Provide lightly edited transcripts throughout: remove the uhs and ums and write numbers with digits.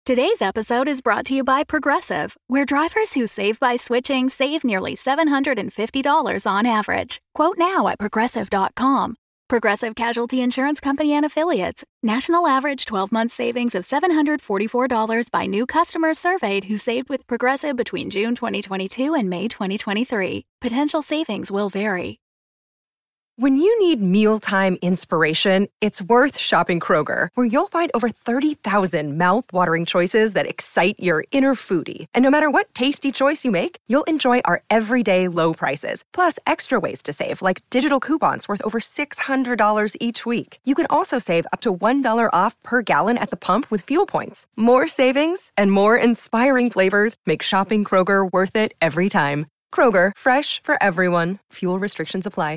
Today's episode is brought to you by Progressive, where drivers who save by switching save nearly $750 on average. Quote now at Progressive.com. Progressive Casualty Insurance Company and Affiliates. National average 12-month savings of $744 by new customers surveyed who saved with Progressive between June 2022 and May 2023. Potential savings will vary. When you need mealtime inspiration, it's worth shopping Kroger, where you'll find over 30,000 mouth-watering choices that excite your inner foodie. And no matter what tasty choice you make, you'll enjoy our everyday low prices, plus extra ways to save, like digital coupons worth over $600 each week. You can also save up to $1 off per gallon at the pump with fuel points. More savings and more inspiring flavors make shopping Kroger worth it every time. Kroger, fresh for everyone. Fuel restrictions apply.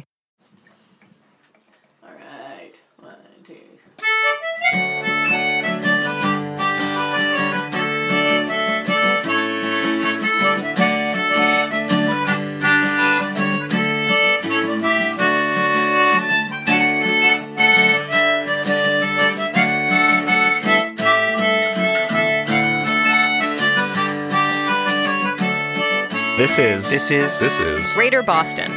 This is Greater Boston.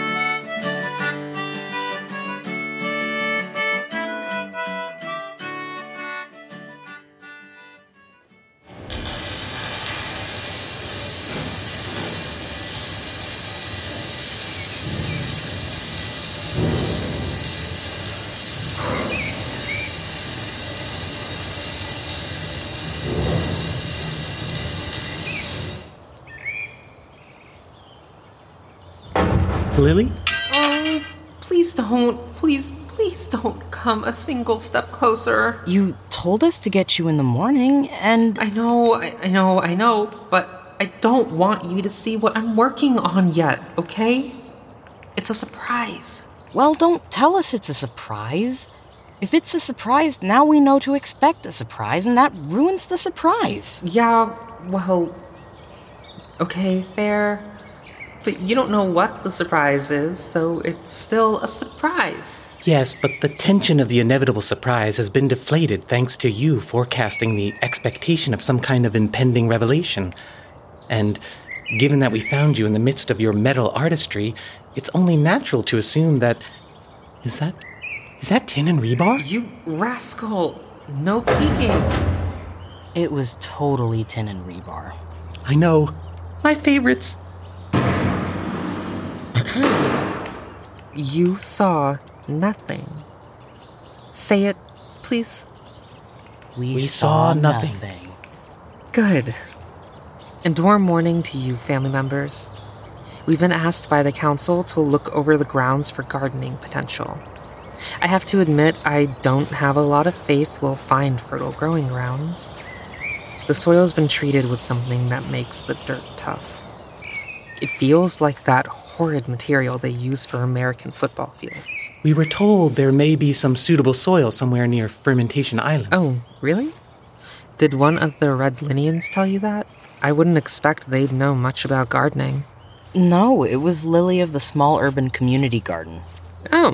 Lily? Oh, please don't. Please don't come a single step closer. You told us to get you in the morning, and... I know, but I don't want you to see what I'm working on yet, okay? It's a surprise. Well, don't tell us it's a surprise. If it's a surprise, now we know to expect a surprise, and that ruins the surprise. Yeah, well... Okay, fair. But you don't know what the surprise is, so it's still a surprise. Yes, but the tension of the inevitable surprise has been deflated thanks to you forecasting the expectation of some kind of impending revelation. And given that we found you in the midst of your metal artistry, it's only natural to assume that... Is that tin and rebar? You rascal! No peeking! It was totally tin and rebar. I know. My favorites. You saw nothing. Say it, please. We saw nothing. Good. And warm morning to you, family members. We've been asked by the council to look over the grounds for gardening potential. I have to admit, I don't have a lot of faith we'll find fertile growing grounds. The soil's been treated with something that makes the dirt tough. It feels like that horrid material they use for American football fields. We were told there may be some suitable soil somewhere near Fermentation Island. Oh, really? Did one of the Red Linians tell you that? I wouldn't expect they'd know much about gardening. No, it was Lily of the Small Urban Community Garden. Oh.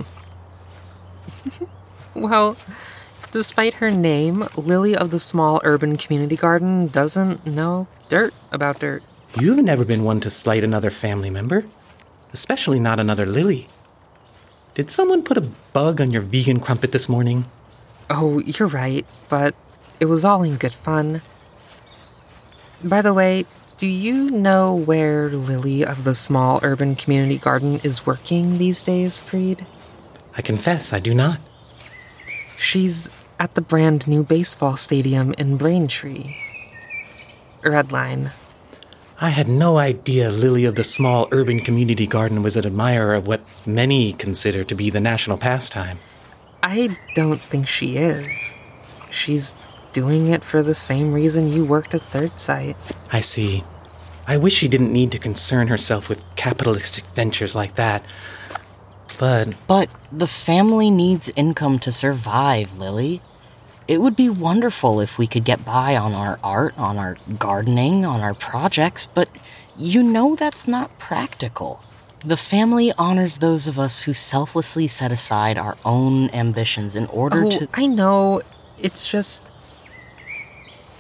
Well, despite her name, Lily of the Small Urban Community Garden doesn't know dirt about dirt. You've never been one to slight another family member. Especially not another Lily. Did someone put a bug on your vegan crumpet this morning? Oh, you're right, but it was all in good fun. By the way, do you know where Lily of the Small Urban Community Garden is working these days, Freed? I confess, I do not. She's at the brand new baseball stadium in Braintree. Redline. I had no idea Lily of the Small Urban Community Garden was an admirer of what many consider to be the national pastime. I don't think she is. She's doing it for the same reason you worked at Third Sight. I see. I wish she didn't need to concern herself with capitalistic ventures like that. But the family needs income to survive, Lily. It would be wonderful if we could get by on our art, on our gardening, on our projects, but you know that's not practical. The family honors those of us who selflessly set aside our own ambitions in order to... I know. It's just...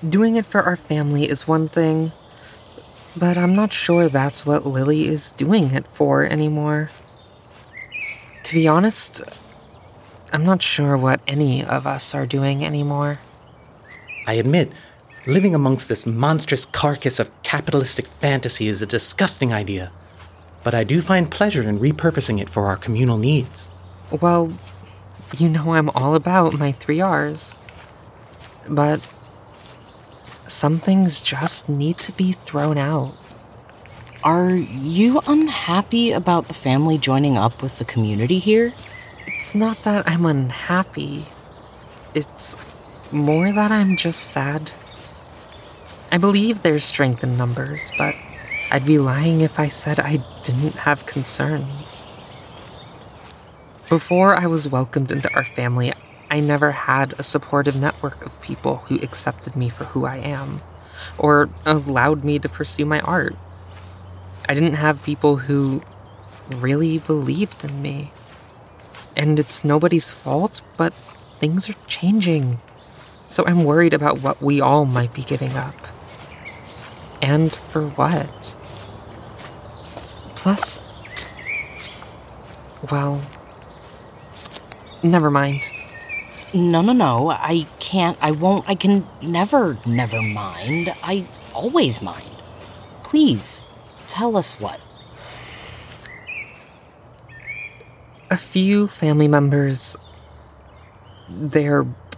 Doing it for our family is one thing, but I'm not sure that's what Lily is doing it for anymore. To be honest, I'm not sure what any of us are doing anymore. I admit, living amongst this monstrous carcass of capitalistic fantasy is a disgusting idea, but I do find pleasure in repurposing it for our communal needs. Well, you know I'm all about my 3 R's. But some things just need to be thrown out. Are you unhappy about the family joining up with the community here? It's not that I'm unhappy. It's more that I'm just sad. I believe there's strength in numbers, but I'd be lying if I said I didn't have concerns. Before I was welcomed into our family, I never had a supportive network of people who accepted me for who I am, or allowed me to pursue my art. I didn't have people who really believed in me. And it's nobody's fault, but things are changing. So I'm worried about what we all might be giving up. And for what? Plus, well, never mind. No. I can't, I won't, I can never mind. I always mind. Please, tell us what. A few family members, they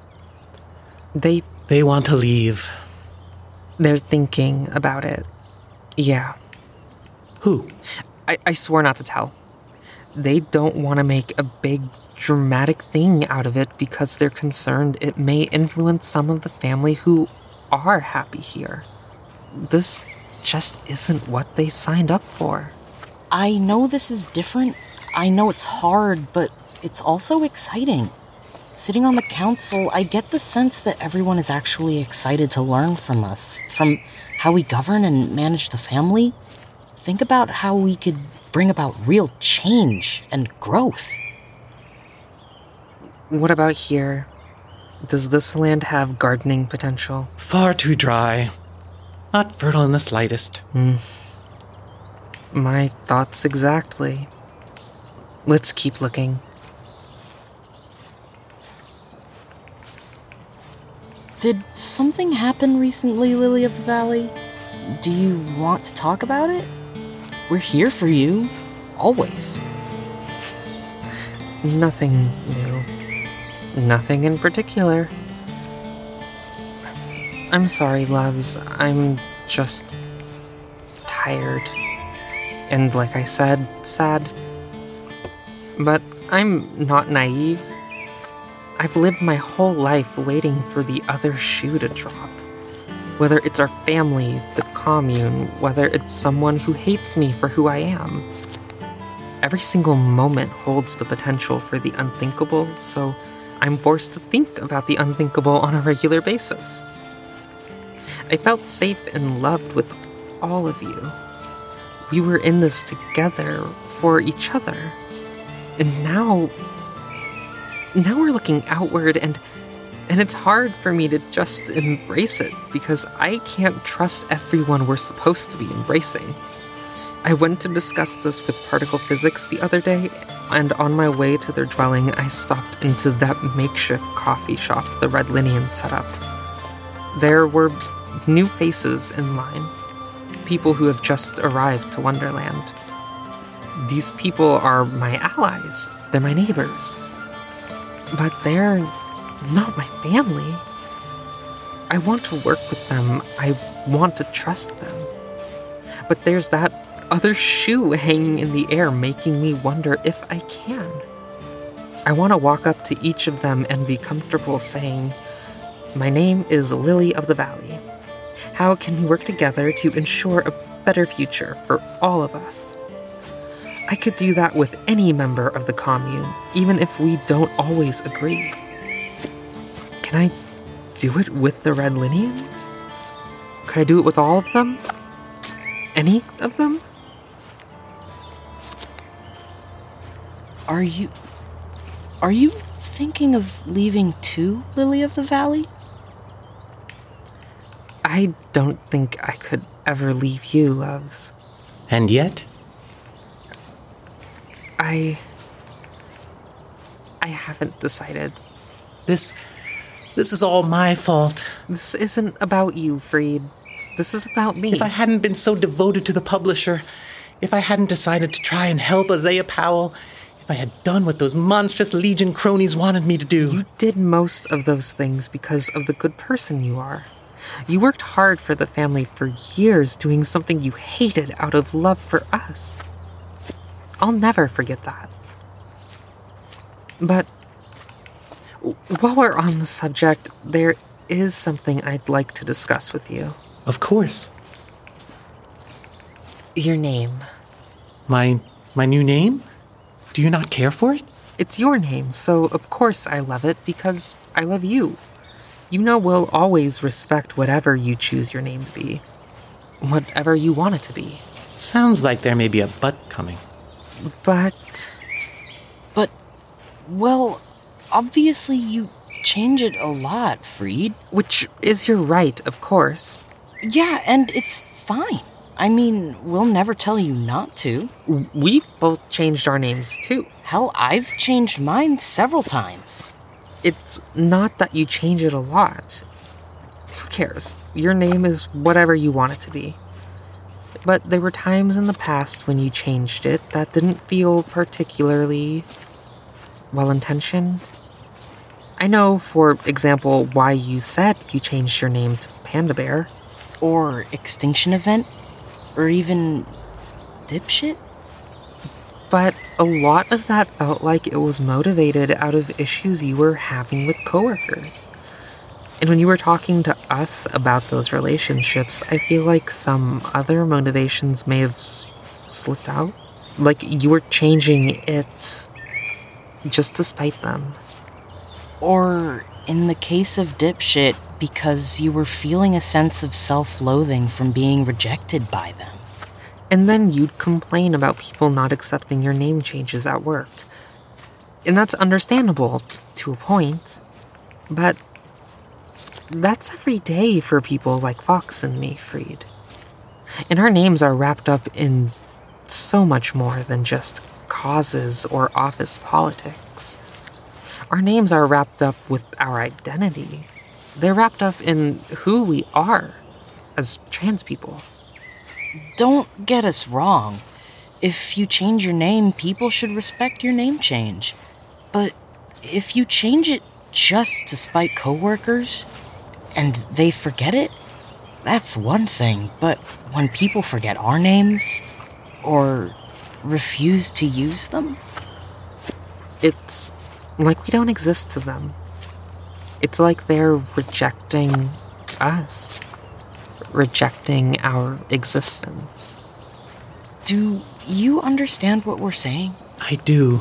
want to leave. They're thinking about it. Yeah. Who? I swore not to tell. They don't want to make a big, dramatic thing out of it because they're concerned it may influence some of the family who are happy here. This just isn't what they signed up for. I know this is different. I know it's hard, but it's also exciting. Sitting on the council, I get the sense that everyone is actually excited to learn from us, from how we govern and manage the family. Think about how we could bring about real change and growth. What about here? Does this land have gardening potential? Far too dry. Not fertile in the slightest. My thoughts exactly. Let's keep looking. Did something happen recently, Lily of the Valley? Do you want to talk about it? We're here for you. Always. Nothing new. Nothing in particular. I'm sorry, loves. I'm just tired. And like I said, sad. But I'm not naive. I've lived my whole life waiting for the other shoe to drop. Whether it's our family, the commune, whether it's someone who hates me for who I am. Every single moment holds the potential for the unthinkable, so I'm forced to think about the unthinkable on a regular basis. I felt safe and loved with all of you. We were in this together for each other. And now we're looking outward, and it's hard for me to just embrace it because I can't trust everyone we're supposed to be embracing. I went to discuss this with particle physics the other day, and on my way to their dwelling, I stopped into that makeshift coffee shop the Red Linian set up. There were new faces in line, people who have just arrived to Wonderland. These people are my allies, they're my neighbors. But they're not my family. I want to work with them, I want to trust them. But there's that other shoe hanging in the air making me wonder if I can. I want to walk up to each of them and be comfortable saying, "My name is Lily of the Valley. How can we work together to ensure a better future for all of us?" I could do that with any member of the commune, even if we don't always agree. Can I do it with the Red Linians? Could I do it with all of them? Any of them? Are you thinking of leaving too, Lily of the Valley? I don't think I could ever leave you, loves. And yet? I haven't decided. This is all my fault. This isn't about you, Freed. This is about me. If I hadn't been so devoted to the publisher, if I hadn't decided to try and help Isaiah Powell, if I had done what those monstrous Legion cronies wanted me to do. You did most of those things because of the good person you are. You worked hard for the family for years doing something you hated out of love for us. I'll never forget that. But while we're on the subject, there is something I'd like to discuss with you. Of course. Your name. My new name? Do you not care for it? It's your name, so of course I love it because I love you. You know we'll always respect whatever you choose your name to be. Whatever you want it to be. Sounds like there may be a but coming. But, well, obviously you change it a lot, Freed. which is your right, of course. Yeah, and it's fine. I mean, we'll never tell you not to. We've both changed our names too. Hell, I've changed mine several times. It's not that you change it a lot. Who cares? Your name is whatever you want it to be. But there were times in the past when you changed it that didn't feel particularly well-intentioned. I know, for example, why you said you changed your name to Panda Bear. Or Extinction Event. Or even Dipshit. But a lot of that felt like it was motivated out of issues you were having with coworkers. And when you were talking to us about those relationships, I feel like some other motivations may have slipped out. Like you were changing it just to spite them. Or, in the case of Dipshit, because you were feeling a sense of self-loathing from being rejected by them. And then you'd complain about people not accepting your name changes at work. And that's understandable, to a point. But that's every day for people like Fox and me, Freed. And our names are wrapped up in so much more than just causes or office politics. Our names are wrapped up with our identity. They're wrapped up in who we are as trans people. Don't get us wrong. If you change your name, people should respect your name change. But if you change it just to spite coworkers, and they forget it, that's one thing. But when people forget our names, or refuse to use them, It's like we don't exist to them. It's like they're rejecting us. Rejecting our existence. do you understand what we're saying? I do.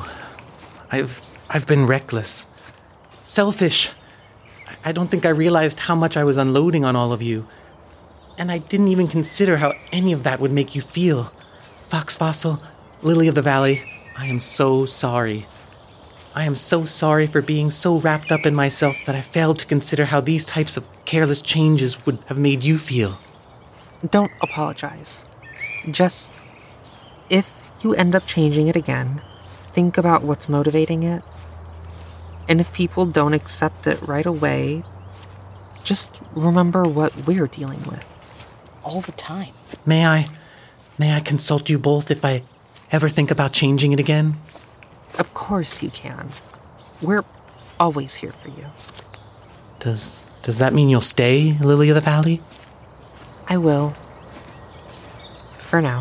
I've been reckless. Selfish. I don't think I realized how much I was unloading on all of you. And I didn't even consider how any of that would make you feel. Fox Fossil, Lily of the Valley, I am so sorry. I am so sorry for being so wrapped up in myself that I failed to consider how these types of careless changes would have made you feel. Don't apologize. Just, if you end up changing it again, think about what's motivating it. And if people don't accept it right away, just remember what we're dealing with. All the time. May I consult you both if I ever think about changing it again? Of course you can. We're always here for you. Does that mean you'll stay, Lily of the Valley? I will. For now.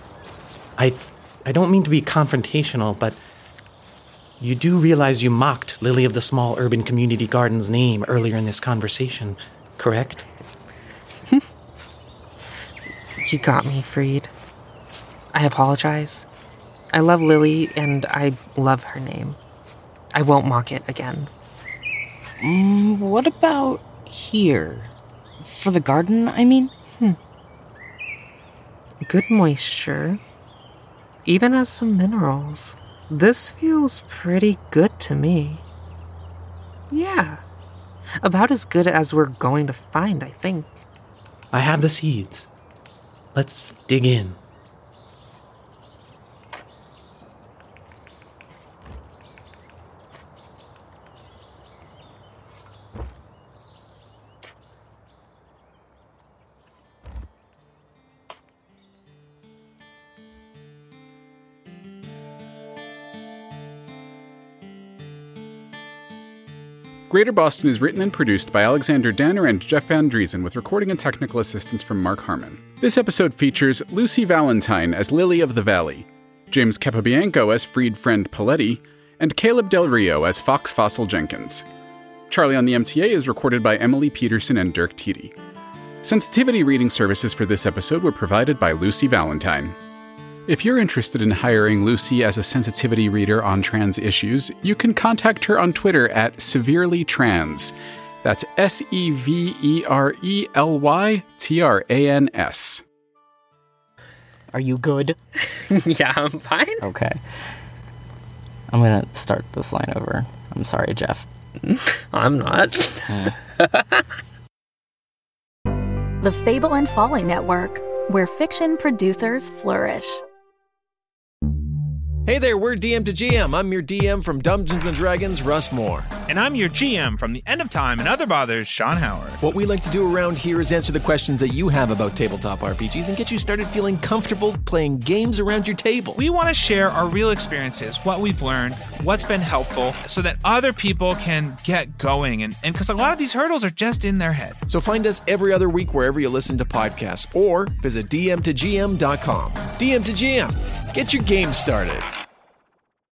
I don't mean to be confrontational, but you do realize you mocked Lily of the Small Urban Community Garden's name earlier in this conversation, correct? You got me, Freed. I apologize. I love Lily, and I love her name. I won't mock it again. What about here? For the garden, I mean? Good moisture. Even has some minerals. This feels pretty good to me. Yeah. About as good as we're going to find, I think. I have the seeds. Let's dig in. Greater Boston is written and produced by Alexander Danner and Jeff Van Driesen with recording and technical assistance from Mark Harmon. This episode features Lucy Valentine as Lily of the Valley, James Capobianco as Freed Friend Paletti, and Caleb Del Rio as Fox Fossil Jenkins. Charlie on the MTA is recorded by Emily Peterson and Dirk Teedy. Sensitivity reading services for this episode were provided by Lucy Valentine. If you're interested in hiring Lucy as a sensitivity reader on trans issues, you can contact her on Twitter at SeverelyTrans. That's SeverelyTrans. Are you good? Yeah, I'm fine. Okay. I'm gonna start this line over. I'm sorry, Jeff. I'm not. The Fable and Folly Network, where fiction producers flourish. Hey there, we're DM to GM. I'm your DM from Dungeons & Dragons, Russ Moore. And I'm your GM from The End of Time and Other Bothers, Sean Howard. What we like to do around here is answer the questions that you have about tabletop RPGs and get you started feeling comfortable playing games around your table. We want to share our real experiences, what we've learned, what's been helpful, so that other people can get going. And because a lot of these hurdles are just in their head. So find us every other week wherever you listen to podcasts or visit dm2gm.com. DM to GM. Get your game started.